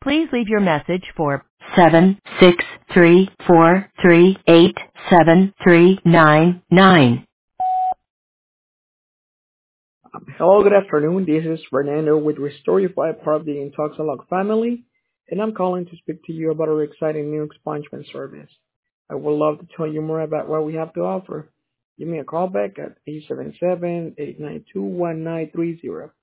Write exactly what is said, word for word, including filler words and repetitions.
Please leave your message for seven six three four three eight seven three nine nine. Hello, good afternoon. This is Fernando with Restorify, part of the Intoxalog family, and I'm calling to speak to you about our exciting new expungement service. I would love to tell you more about what we have to offer. Give me a call back at eight seven seven, eight nine two, one nine three zero.